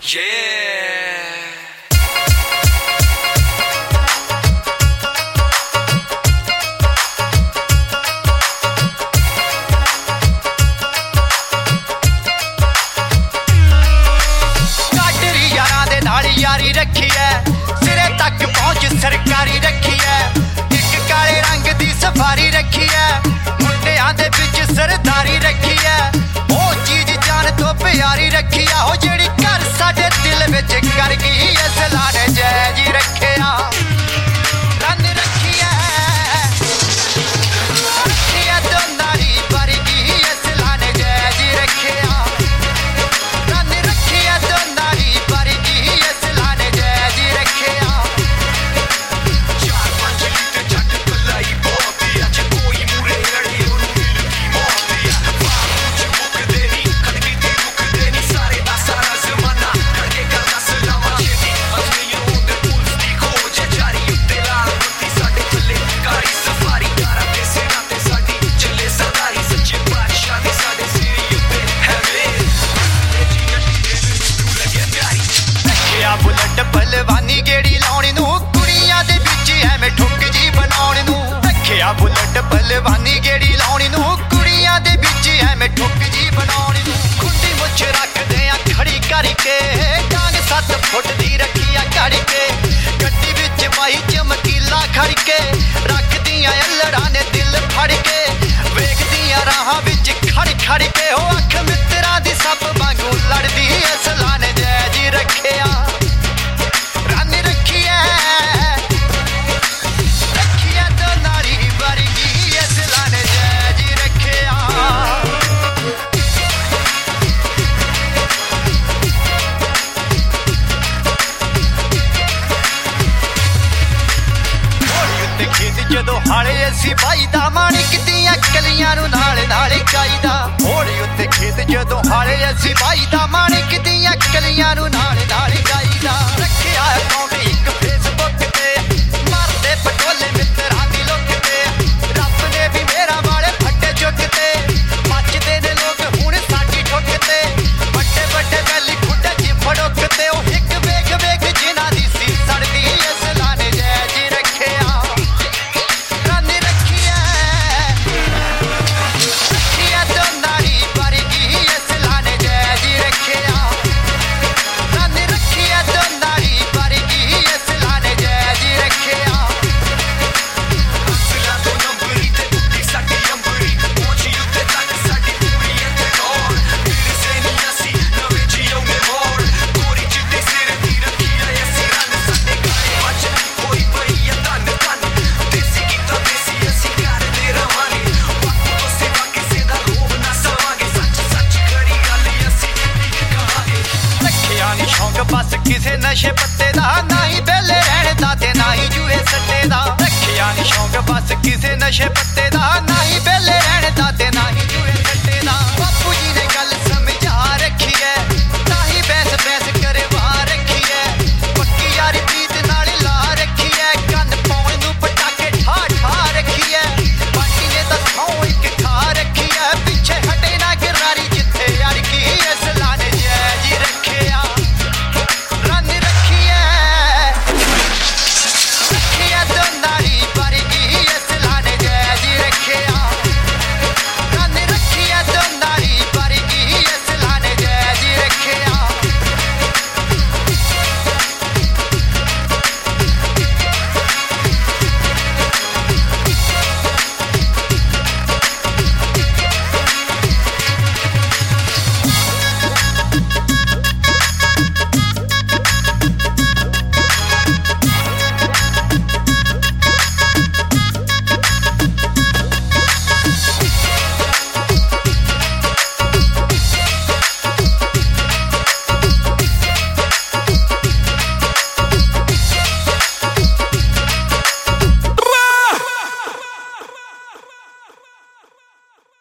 काटरी यारां दे नाल यारी रखी है, सिरे तक पहुंच सरकारी रखी है। एक काले रंग दी सफारी रखी है, मुंडियां दे विच सरदारी रखी है। ओ चीज जान तो प्यारी रखी है, हो जेड़ी घर साडे दिल विच कर गई। इस लाने जय जी रखिया रन रखिया रखिया तो नारी वर्गी। इस लाने जय जी रखिया रन रखिया तो नारी वर्गी। इस लाने जय जी रखिया। चार पंज लीटर जट भलाई बहुत अज कोई मूरे अड़ी ओनू मिलदी मौत बात मुकदे नी खड़की दी मुकदे नी सारे दा सारा जमाना करके गल दस लावा छेती अजमें उंदे पुलिस दी खोज जारी उत्ते लाल बत्ती साडे थल्ले कारी सफारी कारा ते सिरा ते साडी चले सरदारी सच्चे बादशाह दे साडे सिरी उत्ते हैवे जी नट्टी दे तू लगे प्यारी रखिया बुलट पहलवानी गेड़ी लाउण नूं कुड़ियां दे विच एवें ठुक जी बनाउण नूं। रखिया बुलट पहलवानी गेड़ी लाउण नूं कुड़ियां दे विच एवें ठुक जी बनाउण नूं। खुंडी मुੱਛ रखदे आ खड़ी करके डांग 7 फुट दी रखिया घड़ के गड्डी विच पाई चमकीला खड़ के रखदियां अल्लड़ां ने दिल फड़ के वेखदियां राहां विच खड़ खड़ के हो अख मित्रां दी सब वांगू लड़दी। इस लाने जय जी रखिया रन रखिया रखिया तो नारी वर्गी। इस लाने जय जी रखिया। उत्ते खेत जदों हाले असी बाई दा माणिक दियां कलियां नूं नाल नाल गाईदा। होली उत्ते खेत जदों हाले असी बाई दा माणिक दियां कलियां नूं नाल नाल गाईदा। रखिया अकाउंट एक फेसबुक ते मारदे पटोले मित्रां दी लुक ते रब ने भी मेरा वाले फट्टे चुकते मचदे ने लोग हुण साडी ठुक ते बड़े बड़े बैली खुंडे च फड़ोकते ओ हिक वेख वेख जिन्हां दी सी सड़दी। इस लाने जय जी रखिया रन रखिया रखिया तो नारी वर्गी। इस लाने जय जी रखिया रन रखिया तो नारी वर्गी। इस लाने जय जी रखिया। असला तो नंबरी ते टुटी साडी अंबरी पहुंची उत्ते तक साडी पूरी ते दौड़ फिर से नहीं असी नवे जियो ने मोड़ गोरी चिट्टे सिर दी रखिया ऐसी रन साडे गाए बच कोई पई तन तन देसी गीता देसी असी करदे रवांगे वक्त तो सिवा किसे दा रोब ना सवांगे सच सच करी गल असी कहांगे। रखिया नी शौक बस किसे नशे पत्ते दा ना ही बेले रहने दा ते ना ही जूए सट्टे दा। रखिया नी शौक बस किसे नशे पत्ते दा ना ही बेले रहने दा ते ना ही जूए सट्टे दा। बापू जी ने गल